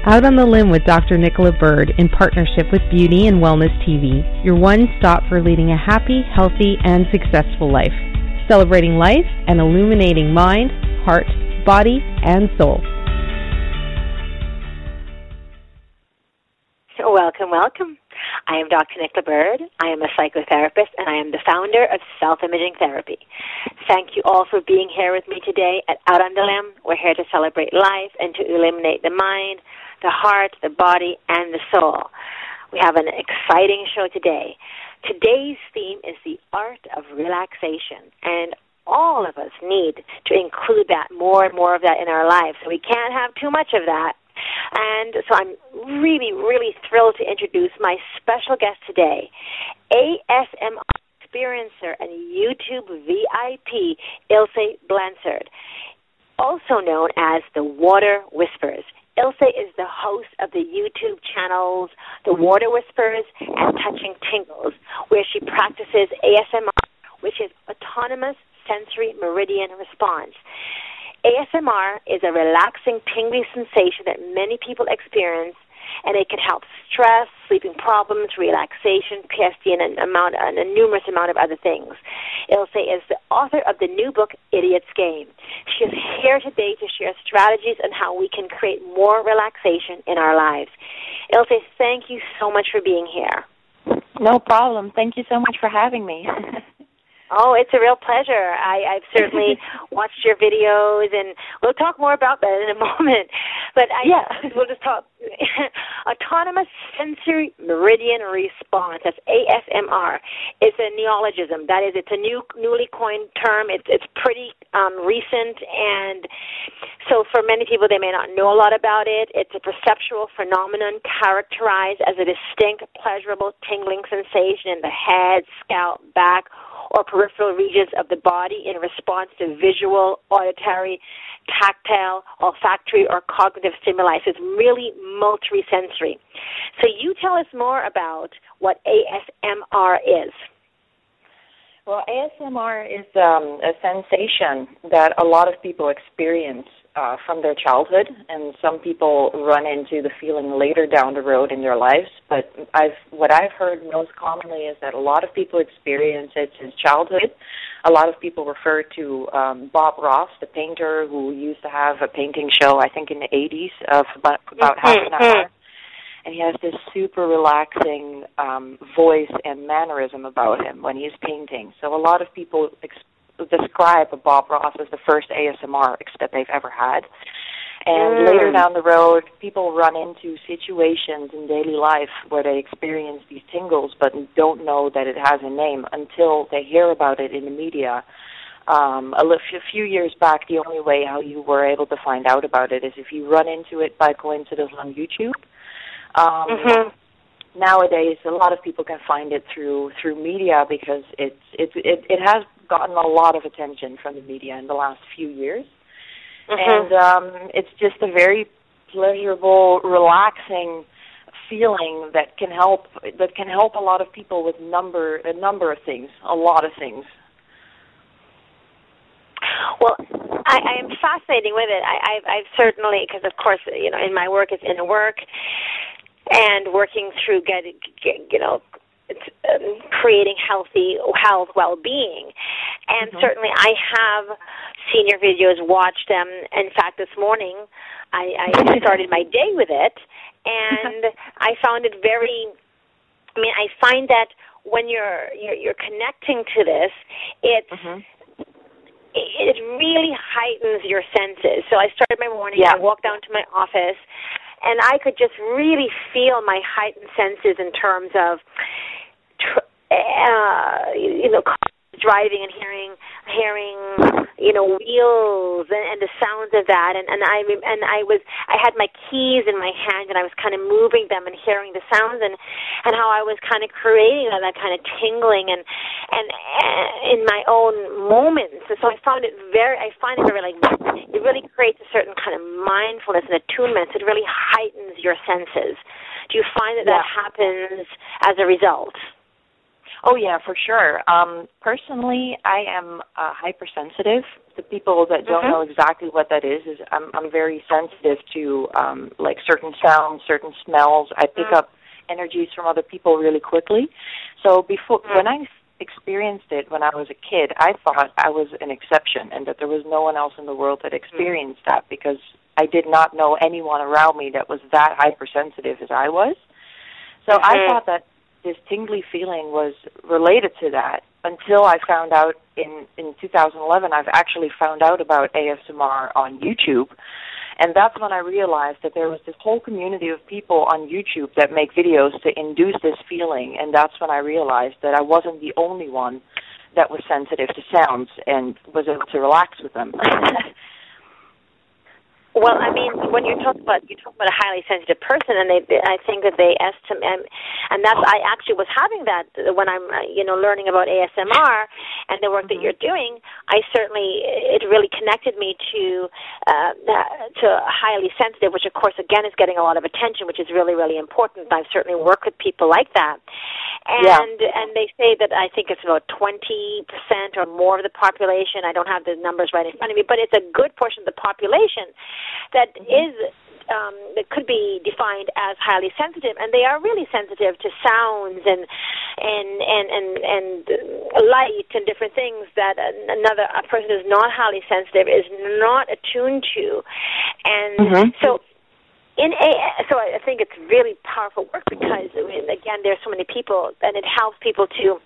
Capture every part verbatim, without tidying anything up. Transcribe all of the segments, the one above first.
Out on the Limb with Doctor Nicola Bird in partnership with Beauty and Wellness T V, your one stop for leading a happy, healthy, and successful life. Celebrating life and illuminating mind, heart, body, and soul. Welcome, welcome. I am Doctor Nicola Bird. I am a psychotherapist, and I am the founder of Self-Imaging Therapy. Thank you all for being here with me today at Out on the Limb. We're here to celebrate life and to illuminate the mind, the heart, the body, and the soul. We have an exciting show today. Today's theme is the art of relaxation, and all of us need to include that, more and more of that in our lives. So we can't have too much of that. And so I'm really, really thrilled to introduce my special guest today, A S M R experiencer and YouTube V I P, Ilse Blanchard, also known as the Water Whispers. Ilse is the host of the YouTube channels The Water Whispers and Touching Tingles, where she practices A S M R, which is Autonomous Sensory Meridian Response. A S M R is a relaxing, tingly sensation that many people experience, and it can help stress, sleeping problems, relaxation, P S D, and an amount, and a numerous amount of other things. Ilse is the author of the new book, Idiot's Game. She is here today to share strategies on how we can create more relaxation in our lives. Ilse, thank you so much for being here. No problem. Thank you so much for having me. Oh, it's a real pleasure. I, I've certainly watched your videos, and we'll talk more about that in a moment. But I, yeah. we'll just talk. Autonomous Sensory Meridian Response, that's A S M R. It's a neologism. That is, it's a new, newly coined term. It's, it's pretty um, recent, and so for many people, they may not know a lot about it. It's a perceptual phenomenon characterized as a distinct, pleasurable, tingling sensation in the head, scalp, back, or peripheral regions of the body in response to visual, auditory, tactile, olfactory, or cognitive stimuli. So it's really multisensory. So you tell us more about what A S M R is. Well, A S M R is um, a sensation that a lot of people experience uh, from their childhood, and some people run into the feeling later down the road in their lives. But I've, what I've heard most commonly is that a lot of people experience it since childhood. A lot of people refer to um, Bob Ross, the painter who used to have a painting show, I think in the eighties, of about, about half an hour. And he has this super relaxing um, voice and mannerism about him when he's painting. So a lot of people ex- describe Bob Ross as the first A S M R that they've ever had. And mm. later down the road, people run into situations in daily life where they experience these tingles but don't know that it has a name until they hear about it in the media. Um, a, li- a few years back, the only way how you were able to find out about it is if you run into it by coincidence on YouTube. Um, mm-hmm. Nowadays, a lot of people can find it through through media because it's it, it it has gotten a lot of attention from the media in the last few years, mm-hmm. and um, it's just a very pleasurable, relaxing feeling that can help that can help a lot of people with number a number of things, a lot of things. Well, I, I am fascinated with it. I, I've, I've certainly, because of course, you know, in my work, it's inner work. And working through getting, get, you know, it's, um, creating healthy health, well-being. And mm-hmm. certainly I have seen your videos, watched them. In fact, this morning I, I started my day with it, and I found it very, I mean, I find that when you're you're, you're connecting to this, it's, mm-hmm. it, it really heightens your senses. So I started my morning, yeah. I walked down to my office, and I could just really feel my heightened senses in terms of, uh, you know, driving and hearing, hearing, you know, wheels and, and the sounds of that. And, and I and I was, I had my keys in my hand, and I was kind of moving them and hearing the sounds, and, and how I was kind of creating that, that kind of tingling and and uh, in my own moments. And so I found it very, I find it very like, it really creates a certain kind of mindfulness and attunement. It really heightens your senses. Do you find that yeah. that happens as a result? Oh, yeah, for sure. Um, personally, I am uh, hypersensitive. The people that don't mm-hmm. know exactly what that is, is I'm, I'm very sensitive to, um, like, certain sounds, certain smells. I pick mm-hmm. up energies from other people really quickly. So before, mm-hmm. when I experienced it when I was a kid, I thought I was an exception and that there was no one else in the world that experienced mm-hmm. that, because I did not know anyone around me that was that hypersensitive as I was. So mm-hmm. I thought that this tingly feeling was related to that until I found out in, in two thousand eleven, I've actually found out about A S M R on YouTube. And that's when I realized that there was this whole community of people on YouTube that make videos to induce this feeling. And that's when I realized that I wasn't the only one that was sensitive to sounds and was able to relax with them. Well, I mean, when you're talking about you talk about a highly sensitive person, and they, they I think that they estimate, and, and that's I actually was having that when I'm uh, you know learning about A S M R and the work that you're doing. I certainly it really connected me to uh, to highly sensitive, which of course again is getting a lot of attention, which is really really important. I've certainly worked with people like that, and yeah. and they say that I think it's about twenty percent or more of the population. I don't have the numbers right in front of me, but it's a good portion of the population that is um, that could be defined as highly sensitive, and they are really sensitive to sounds and and and and, and light and different things that another a person who's not highly sensitive is not attuned to, and mm-hmm. so. In a, so I think it's really powerful work because I mean, again, there's so many people, and it helps people to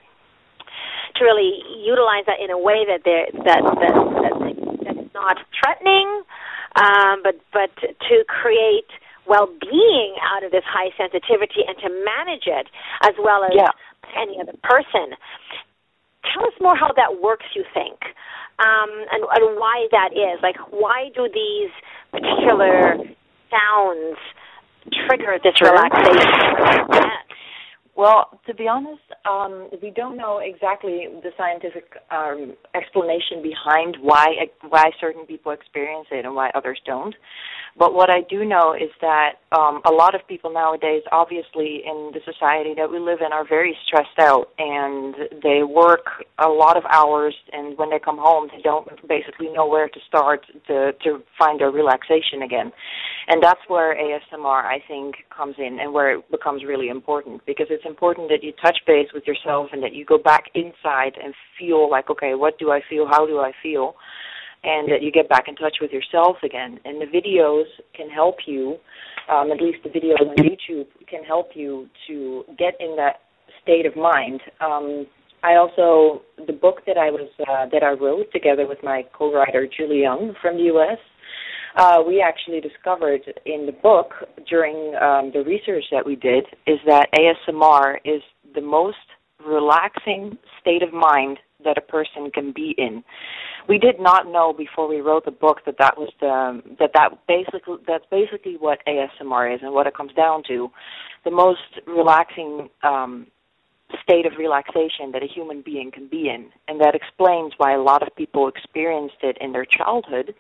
to really utilize that in a way that they're that that, that that's not threatening. Um, but but to create well-being out of this high sensitivity and to manage it as well as yeah. any other person. Tell us more how that works, you think, um, and, and why that is. Like, why do these particular sounds trigger this relaxation? Well, to be honest, um, we don't know exactly the scientific um, explanation behind why why certain people experience it and why others don't. But what I do know is that um, a lot of people nowadays, obviously in the society that we live in, are very stressed out, and they work a lot of hours, and when they come home, they don't basically know where to start to, to find their relaxation again. And that's where A S M R, I think, comes in and where it becomes really important, because it's important that you touch base with yourself and that you go back inside and feel like, okay, what do I feel? How do I feel? And that you get back in touch with yourself again. And the videos can help you, um, at least the videos on YouTube can help you to get in that state of mind. Um, I also, the book that I was uh, that I wrote together with my co-writer Julie Young from the U S, uh, we actually discovered in the book during um, the research that we did is that A S M R is the most relaxing state of mind that a person can be in. We did not know before we wrote the book that that was the that that basically that's basically what A S M R is and what it comes down to, the most relaxing um, state of relaxation that a human being can be in, and that explains why a lot of people experienced it in their childhood.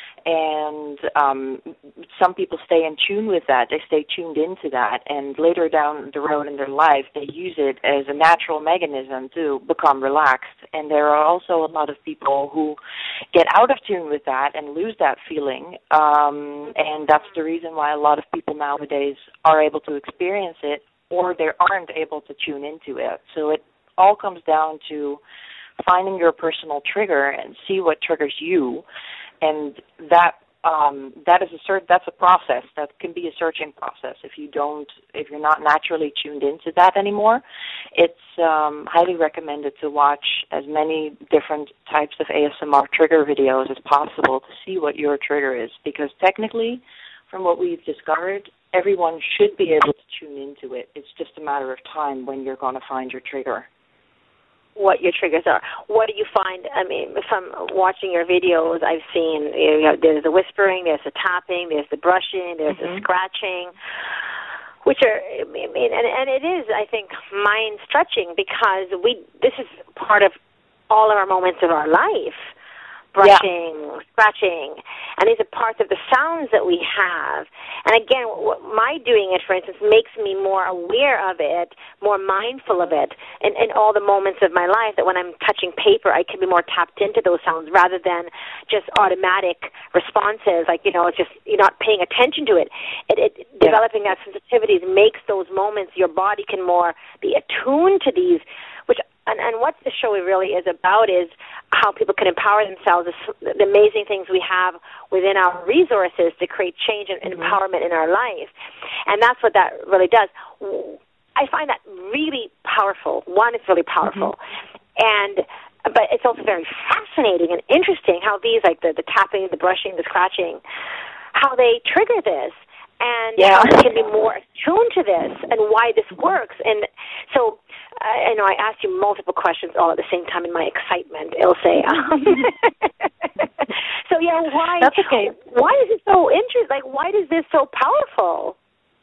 And um, some people stay in tune with that. They stay tuned into that. And later down the road in their life, they use it as a natural mechanism to become relaxed. And there are also a lot of people who get out of tune with that and lose that feeling. Um, and that's the reason why a lot of people nowadays are able to experience it, or they aren't able to tune into it. So it all comes down to finding your personal trigger and see what triggers you. And that um, that is a cert- that's a process that can be a searching process. If you don't, if you're not naturally tuned into that anymore, it's um, highly recommended to watch as many different types of A S M R trigger videos as possible to see what your trigger is. Because technically, from what we've discovered, everyone should be able to tune into it. It's just a matter of time when you're going to find your trigger. What your triggers are. What do you find? I mean, from watching your videos, I've seen you know, there's the whispering, there's the tapping, there's the brushing, there's mm-hmm. the scratching, which are, I mean, and, and it is, I think, mind stretching because we. This is part of all of our moments of our life. brushing, yeah. scratching, and these are parts of the sounds that we have. And again, what, my doing it, for instance, makes me more aware of it, more mindful of it in, in all the moments of my life, that when I'm touching paper, I can be more tapped into those sounds rather than just automatic responses, like, you know, it's just you're not paying attention to it. It, it yeah. Developing that sensitivity makes those moments, your body can more be attuned to these, which And, and what the show really is about is how people can empower themselves, the amazing things we have within our resources to create change and mm-hmm. empowerment in our life. And that's what that really does. I find that really powerful. One, it's really powerful. Mm-hmm. And but it's also very fascinating and interesting how these, like the, the tapping, the brushing, the scratching, how they trigger this. And yeah. how they can be more attuned to this and why this works. And so, uh, I know I asked you multiple questions all at the same time in my excitement, Ilse. Um, so, yeah, why? That's okay. Why is it so interesting? Like, why is this so powerful?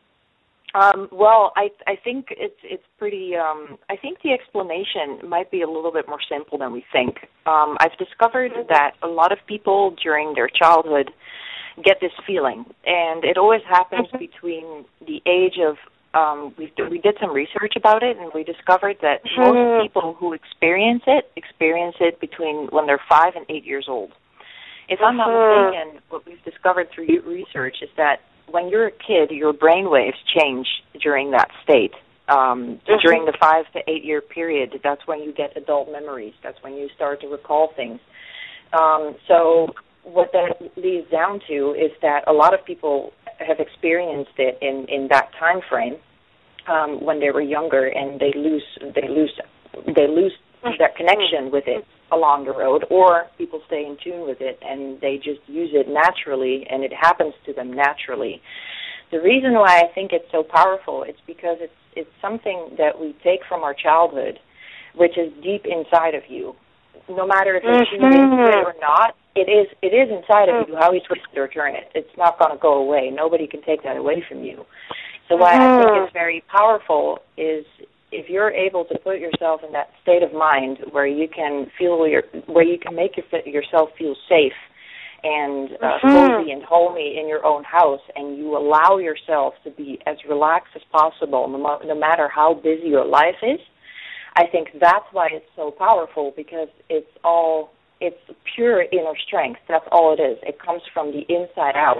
Um, well, I I think it's it's pretty. Um, I think the explanation might be a little bit more simple than we think. Um, I've discovered mm-hmm. that a lot of people during their childhood get this feeling, and it always happens mm-hmm. between the age of, um, we we did some research about it, and we discovered that mm-hmm. most people who experience it, experience it between when they're five and eight years old. If mm-hmm. I'm not mistaken, what we've discovered through research is that when you're a kid, your brain waves change during that state. Um, mm-hmm. During the five to eight year period, that's when you get adult memories. That's when you start to recall things. Um, so what that leads down to is that a lot of people have experienced it in, in that time frame um, when they were younger, and they lose they lose they lose that connection with it along the road, or people stay in tune with it and they just use it naturally, and it happens to them naturally. The reason why I think it's so powerful is because it's it's something that we take from our childhood, which is deep inside of you. No matter if you're tuned into it or not, it is it is inside of you. How you twist it or turn it, it's not going to go away. Nobody can take that away from you. So why I think it's very powerful is if you're able to put yourself in that state of mind where you can feel your, where you can make your, yourself feel safe and uh, cozy and homey in your own house, and you allow yourself to be as relaxed as possible, no, no matter how busy your life is. I think that's why it's so powerful, because it's all, it's pure inner strength. That's all it is. It comes from the inside out.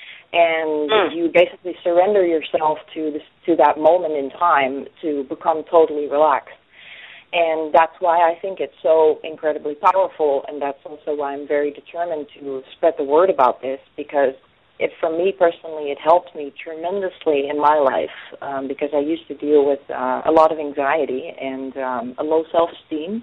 And mm. you basically surrender yourself to this, to that moment in time to become totally relaxed. And that's why I think it's so incredibly powerful, and that's also why I'm very determined to spread the word about this, because it, for me personally, it helped me tremendously in my life, um, because I used to deal with uh, a lot of anxiety and um, a low self-esteem.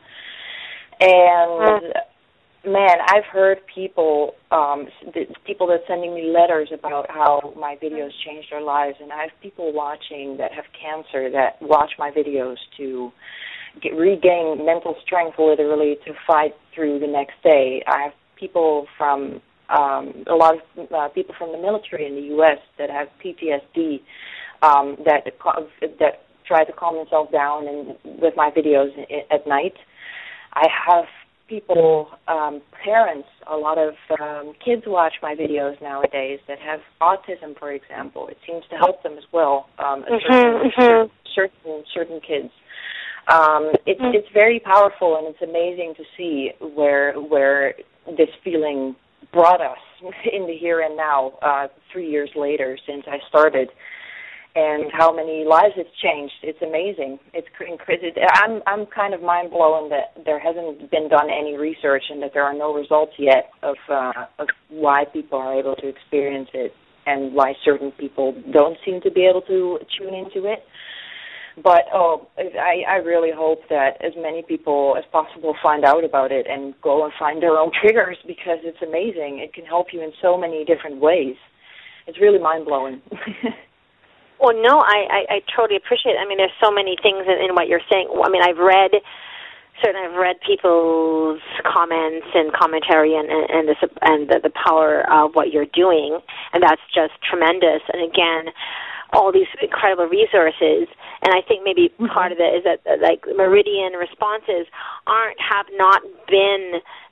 And, mm. man, I've heard people, um, people that sending me letters about how my videos changed their lives, and I have people watching that have cancer that watch my videos to get, regain mental strength, literally, to fight through the next day. I have people from um, a lot of uh, people from the military in the U S that have P T S D um, that that try to calm themselves down and with my videos at night. I have people, um, parents, a lot of um, kids watch my videos nowadays that have autism, for example. It seems to help them as well, um, mm-hmm, certain, mm-hmm. certain certain kids. Um, it's mm-hmm. it's very powerful, and it's amazing to see where where this feeling brought us in the here and now, uh, three years later since I started, and how many lives it's changed. It's amazing. It's crazy. I'm I'm kind of mind blown that there hasn't been done any research and that there are no results yet of uh, of why people are able to experience it and why certain people don't seem to be able to tune into it. But oh, I, I really hope that as many people as possible find out about it and go and find their own triggers, because it's amazing. It can help you in so many different ways. It's really mind blowing. Well, no, I, I, I totally appreciate it. I mean, there's so many things in, in what you're saying. I mean, I've read, certainly I've read people's comments and commentary and, and, and, the, and the, the power of what you're doing, and that's just tremendous. And again, all these incredible resources, and I think maybe part of it is that, uh, like, meridian responses aren't, have not been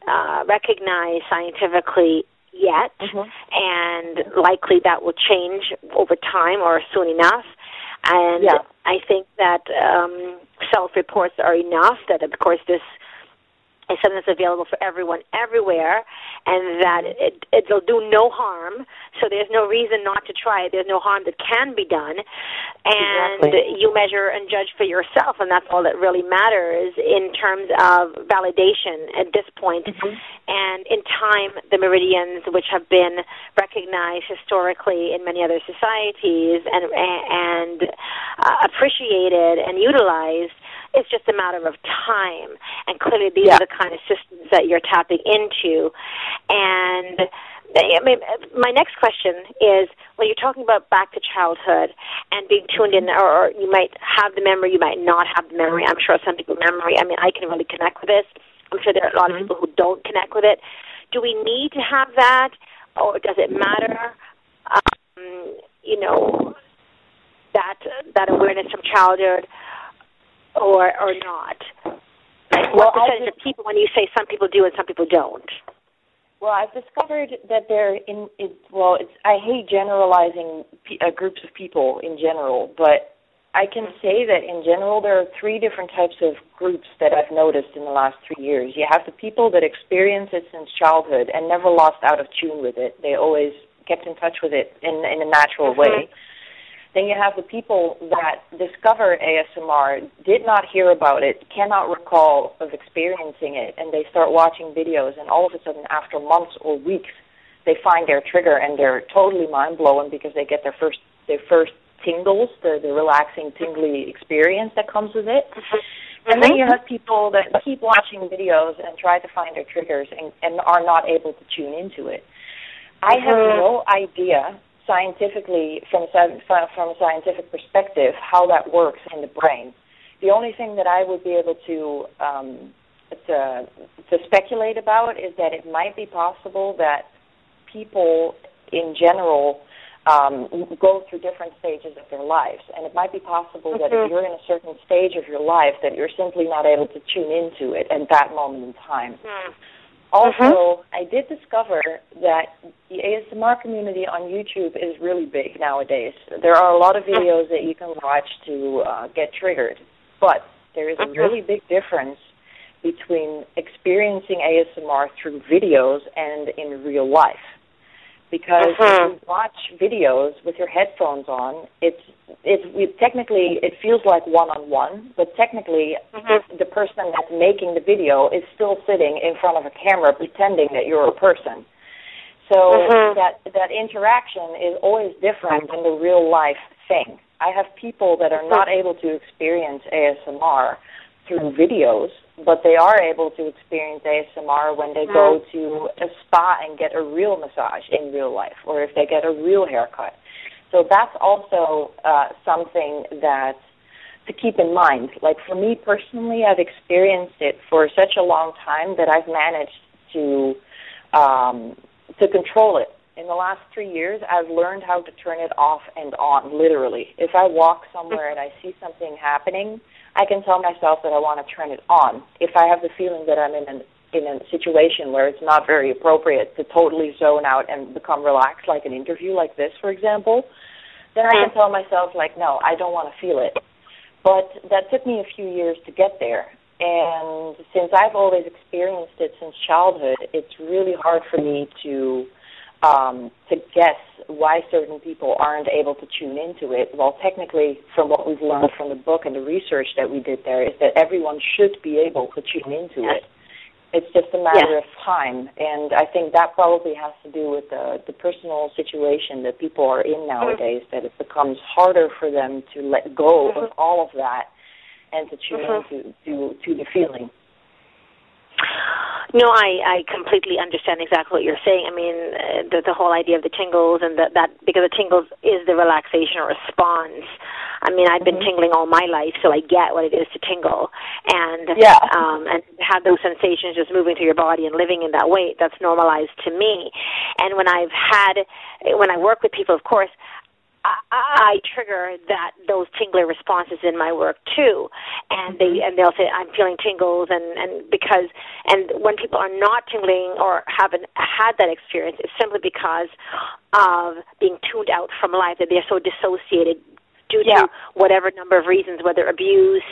uh, recognized scientifically yet, mm-hmm. and likely that will change over time or soon enough. And yeah. I think that um, self-reports are enough, that, of course, this is something that's available for everyone everywhere, and that it, it'll do no harm, so there's no reason not to try it. There's no harm that can be done, and exactly. you measure and judge for yourself, and that's all that really matters in terms of validation at this point. Mm-hmm. And in time, the meridians, which have been recognized historically in many other societies and, and uh, appreciated and utilized, it's just a matter of time, and clearly these yeah. are the kind of systems that you're tapping into. And I mean, my next question is, when you're talking about back to childhood and being tuned in, or, or you might have the memory, you might not have the memory. I'm sure some people memory. I mean, I can really connect with this. I'm sure there are a lot mm-hmm. of people who don't connect with it. Do we need to have that, or does it matter? Um, you know, that that awareness from childhood. Or or not? Like, well, what percentage of people, when you say some people do and some people don't? Well, I've discovered that there in it. Well, it's I hate generalizing p- uh, groups of people in general, but I can say that in general there are three different types of groups that I've noticed in the last three years. You have the people that experience it since childhood and never lost out of tune with it. They always kept in touch with it in in a natural mm-hmm. way. Then you have the people that discover A S M R, did not hear about it, cannot recall of experiencing it, and they start watching videos, and all of a sudden, after months or weeks, they find their trigger, and they're totally mind-blown because they get their first their first tingles, the, the relaxing, tingly experience that comes with it. Mm-hmm. And then you have people that keep watching videos and try to find their triggers and, and are not able to tune into it. I have Mm-hmm. no idea scientifically, from a, from a scientific perspective, how that works in the brain. The only thing that I would be able to, um, to to speculate about is that it might be possible that people in general um, go through different stages of their lives, and it might be possible mm-hmm. that if you're in a certain stage of your life that you're simply not able to tune into it at that moment in time. Mm. Also, mm-hmm. I did discover that the A S M R community on YouTube is really big nowadays. There are a lot of videos that you can watch to uh, get triggered, but there is a mm-hmm. really big difference between experiencing A S M R through videos and in real life. Because mm-hmm. if you watch videos with your headphones on, it's it's it, technically it feels like one-on-one, but technically mm-hmm. the person that's making the video is still sitting in front of a camera pretending that you're a person. So mm-hmm. that that interaction is always different than the real-life thing. I have people that are not able to experience A S M R through videos, but they are able to experience A S M R when they go to a spa and get a real massage in real life, or if they get a real haircut. So that's also uh, something that to keep in mind. Like for me personally, I've experienced it for such a long time that I've managed to um, to control it. In the last three years, I've learned how to turn it off and on, literally. If I walk somewhere and I see something happening, I can tell myself that I want to turn it on. If I have the feeling that I'm in an, in a situation where it's not very appropriate to totally zone out and become relaxed, like an interview like this, for example, then I can tell myself, like, no, I don't want to feel it. But that took me a few years to get there. And since I've always experienced it since childhood, it's really hard for me to um, to guess why certain people aren't able to tune into it. Well, technically, from what we've learned from the book and the research that we did there, is that everyone should be able to tune into yes. it. It's just a matter yes. of time, and I think that probably has to do with the, the personal situation that people are in nowadays, mm-hmm. that it becomes harder for them to let go mm-hmm. of all of that and to tune mm-hmm. into to, to the feeling. No, I, I completely understand exactly what you're saying. I mean, uh, the, the whole idea of the tingles and the, that, because the tingles is the relaxation response. I mean, I've been mm-hmm. tingling all my life, so I get what it is to tingle. And yeah. um, and have those sensations just moving through your body and living in that way, that's normalized to me. And when I've had, when I work with people, of course, I, I trigger that those tingler responses in my work too, and they and they'll say I'm feeling tingles, and, and because and when people are not tingling or haven't had that experience, it's simply because of being tuned out from life, that they're so dissociated due yeah. to whatever number of reasons, whether abuse,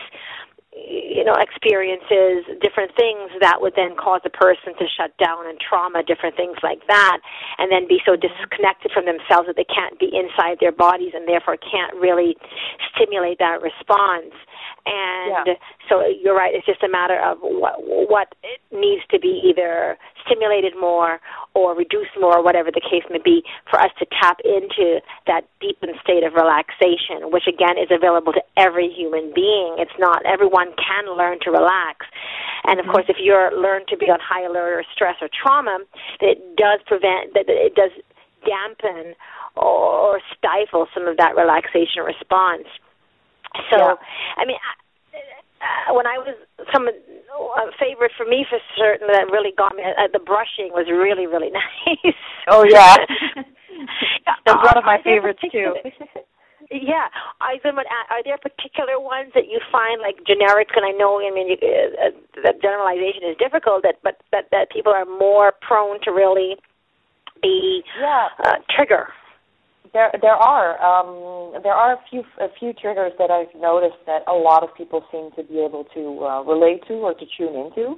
you know, experiences, different things that would then cause a person to shut down, and trauma, different things like that, and then be so disconnected from themselves that they can't be inside their bodies and therefore can't really stimulate that response. And yeah. so you're right, it's just a matter of what, what needs to be either stimulated more or reduced more, or whatever the case may be, for us to tap into that deepened state of relaxation, which again is available to every human being. It's not, everyone can learn to relax. And of mm-hmm. course, if you're learned to be on high alert or stress or trauma, it does prevent, that it does dampen or stifle some of that relaxation response. So, yeah. I mean, uh, when I was, some a favorite for me for certain that really got me, uh, the brushing was really, really nice. Oh, yeah. That's one of my favorites, too. Yeah. I was wondering, are there particular ones that you find, like generics, and I know, I mean, you, uh, the generalization is difficult, that, but that, that people are more prone to really be yeah. uh, trigger? There, there are um, there are a few a few triggers that I've noticed that a lot of people seem to be able to uh, relate to or to tune into,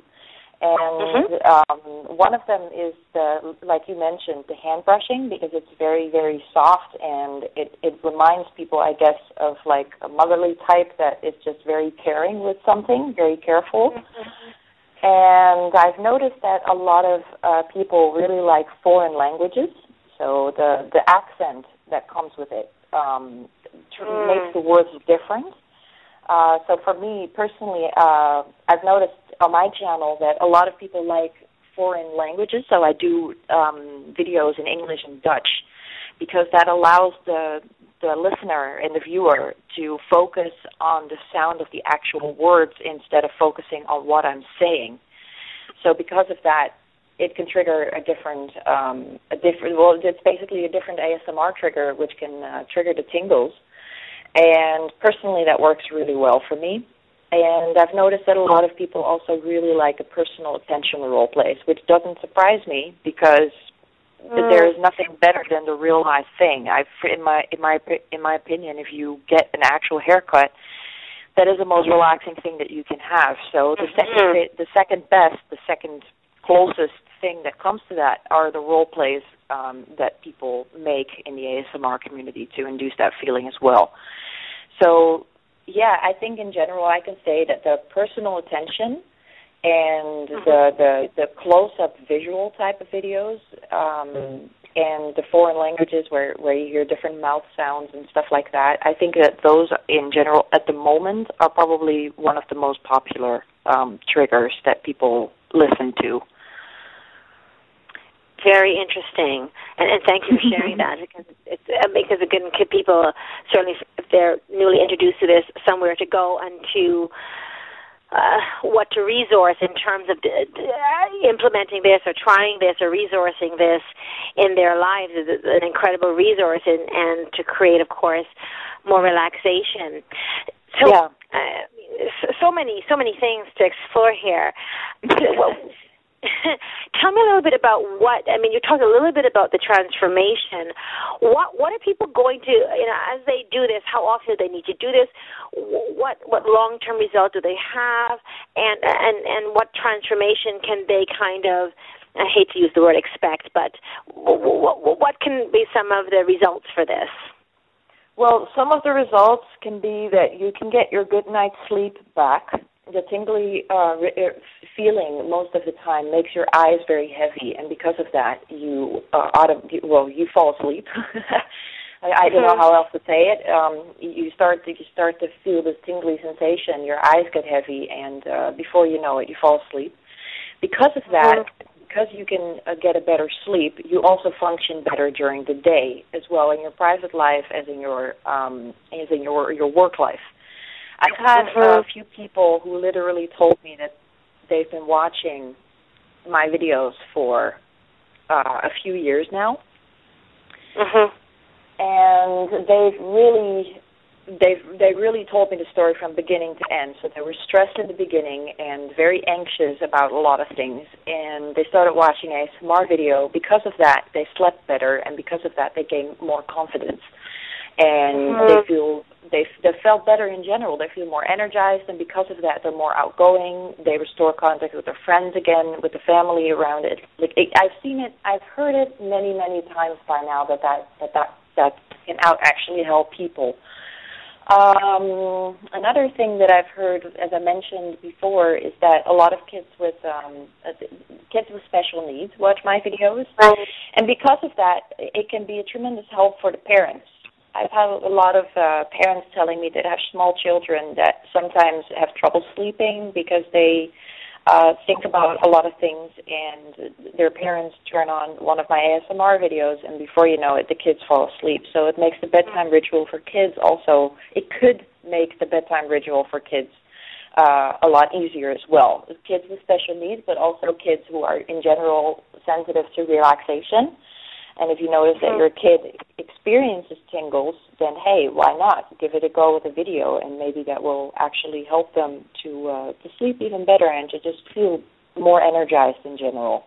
and mm-hmm. um, one of them is the, like you mentioned, the hand brushing, because it's very very soft, and it it reminds people, I guess, of like a motherly type that is just very caring with something, very careful. Mm-hmm. And I've noticed that a lot of uh, people really like foreign languages. So the, the accent that comes with it um, mm. makes the words different. Uh, so for me personally, uh, I've noticed on my channel that a lot of people like foreign languages. So I do um, videos in English and Dutch, because that allows the the listener and the viewer to focus on the sound of the actual words instead of focusing on what I'm saying. So because of that, it can trigger a different, um, a different. Well, it's basically a different A S M R trigger, which can uh, trigger the tingles. And personally, that works really well for me. And I've noticed that a lot of people also really like a personal attention role plays, which doesn't surprise me, because mm. there is nothing better than the real life thing. I've, in my in my in my opinion, if you get an actual haircut, that is the most relaxing thing that you can have. So the mm-hmm. second the second best, the second closest thing that comes to that are the role plays um, that people make in the A S M R community to induce that feeling as well. So, yeah, I think in general I can say that the personal attention and mm-hmm. the, the, the close-up visual type of videos um, and the foreign languages where, where you hear different mouth sounds and stuff like that, I think that those in general at the moment are probably one of the most popular um, triggers that people listen to. Very interesting, and, and thank you for sharing that, because it's uh, because again, people certainly, if they're newly introduced to this, somewhere to go and to uh, what to resource in terms of d- d- implementing this or trying this or resourcing this in their lives is an incredible resource, and, and to create, of course, more relaxation. So, yeah. uh, so many, so many things to explore here. Well, tell me a little bit about what, I mean, you talked a little bit about the transformation. What what are people going to, you know, as they do this, how often do they need to do this? What what long-term result do they have? And, and, and what transformation can they kind of, I hate to use the word expect, but what, what can be some of the results for this? Well, some of the results can be that you can get your good night's sleep back. The tingly uh, feeling most of the time makes your eyes very heavy, and because of that, you uh, autom- well, you fall asleep. I, I don't know how else to say it. Um, you start to you start to feel this tingly sensation. Your eyes get heavy, and uh, before you know it, you fall asleep. Because of that, because you can uh, get a better sleep, you also function better during the day as well, in your private life as in your um, as in your your work life. I've had uh, a few people who literally told me that they've been watching my videos for uh, a few years now. Mm-hmm. and they've really they've they really told me the story from beginning to end. So they were stressed in the beginning and very anxious about a lot of things, and they started watching A S M R video. Because of that, they slept better, and because of that, they gained more confidence, and mm-hmm. they feel they they felt better in general. They feel more energized, and because of that, they're more outgoing. They restore contact with their friends again, with the family around it. Like it, I've seen it, I've heard it many many times by now that that that that, that can out actually help people. Um, another thing that I've heard, as I mentioned before, is that a lot of kids with um, uh, kids with special needs watch my videos, and because of that, it can be a tremendous help for the parents. I've had a lot of uh, parents telling me that have small children that sometimes have trouble sleeping because they uh, think about a lot of things, and their parents turn on one of my A S M R videos, and before you know it, the kids fall asleep. So it makes the bedtime ritual for kids also, it could make the bedtime ritual for kids uh, a lot easier as well. Kids with special needs, but also kids who are in general sensitive to relaxation. And if you notice that your kid experiences tingles, then hey, why not? Give it a go with a video, and maybe that will actually help them to uh, to sleep even better and to just feel more energized in general.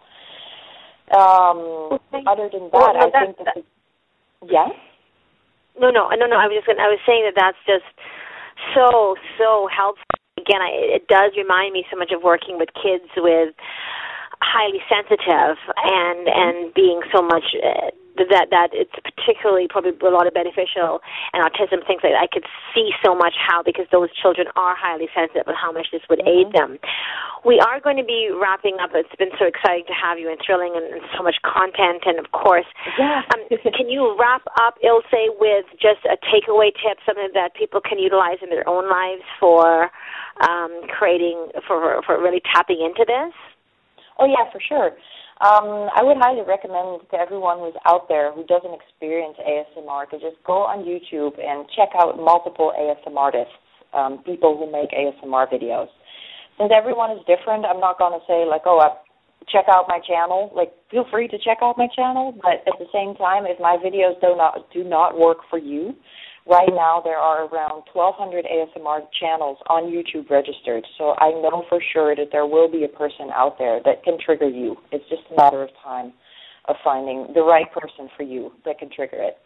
Um, okay. Other than that, well, no, I think that. that the, yeah. No, no, no, no. I was just gonna, I was saying that that's just so so helpful. Again, I, it does remind me so much of working with kids with highly sensitive and and being so much uh, that that it's particularly probably a lot of beneficial, and autism, things like that. I could see so much how, because those children are highly sensitive, and how much this would mm-hmm. aid them. We are going to be wrapping up. It's been so exciting to have you and thrilling, and, and so much content, and of course, yeah. um, can you wrap up, Ilse, with just a takeaway tip, something that people can utilize in their own lives for um, creating, for for really tapping into this? Oh, yeah, for sure. Um, I would highly recommend to everyone who's out there who doesn't experience A S M R to just go on YouTube and check out multiple A S M R artists, um, people who make A S M R videos. Since everyone is different, I'm not going to say, like, oh, uh, check out my channel. Like, feel free to check out my channel, but at the same time, if my videos do not do not work for you, right now there are around twelve hundred A S M R channels on YouTube registered, so I know for sure that there will be a person out there that can trigger you. It's just a matter of time of finding the right person for you that can trigger it.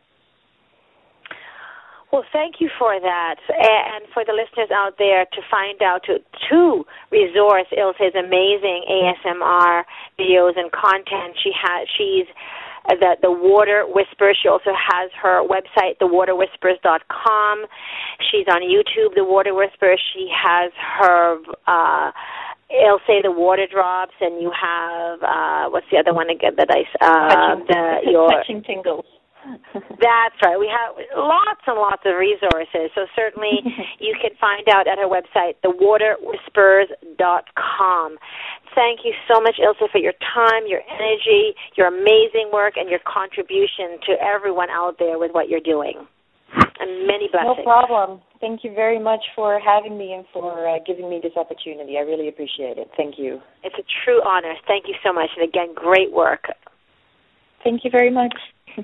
Well, thank you for that, and for the listeners out there to find out, to, to resource Ilse's amazing A S M R videos and content. She has, she's the the Water Whispers. She also has her website, the water whispers dot com. She's on YouTube, The Water Whispers. She has her uh, Ilse the Water Drops, and you have uh, what's the other one again that I uh, touching, the your touching tingles. That's right. We have lots and lots of resources. So certainly you can find out at her website, the water whispers dot com. Thank you so much, Ilse, for your time, your energy, your amazing work, and your contribution to everyone out there with what you're doing. And many blessings. No problem. Thank you very much for having me and for uh, giving me this opportunity. I really appreciate it. Thank you. It's a true honor. Thank you so much. And again, great work. Thank you very much.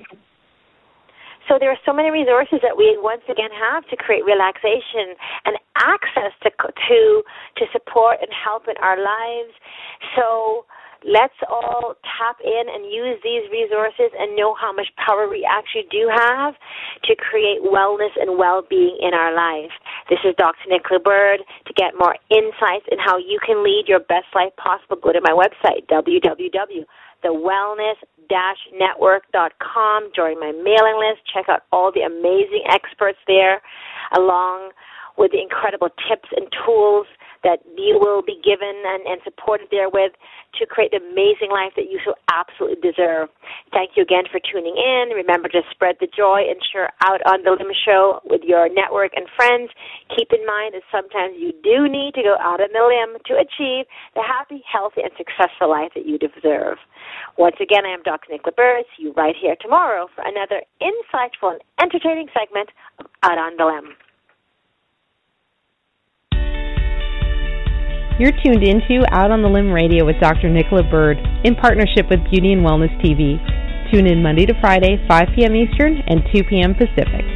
So there are so many resources that we once again have to create relaxation and access to to to support and help in our lives. So let's all tap in and use these resources and know how much power we actually do have to create wellness and well-being in our life. This is Doctor Nicola Bird. To get more insights in how you can lead your best life possible, go to my website, w w w dot the wellness dash network dot com. Join my mailing list. Check out all the amazing experts there, along with the incredible tips and tools that you will be given and, and supported therewith to create the amazing life that you so absolutely deserve. Thank you again for tuning in. Remember to spread the joy and share Out on the Limb show with your network and friends. Keep in mind that sometimes you do need to go out on the limb to achieve the happy, healthy, and successful life that you deserve. Once again, I am Doctor Nicola Bird. See you right here tomorrow for another insightful and entertaining segment of Out on the Limb. You're tuned into Out on the Limb Radio with Doctor Nicola Bird in partnership with Beauty and Wellness T V. Tune in Monday to Friday, five p.m. Eastern and two p.m. Pacific.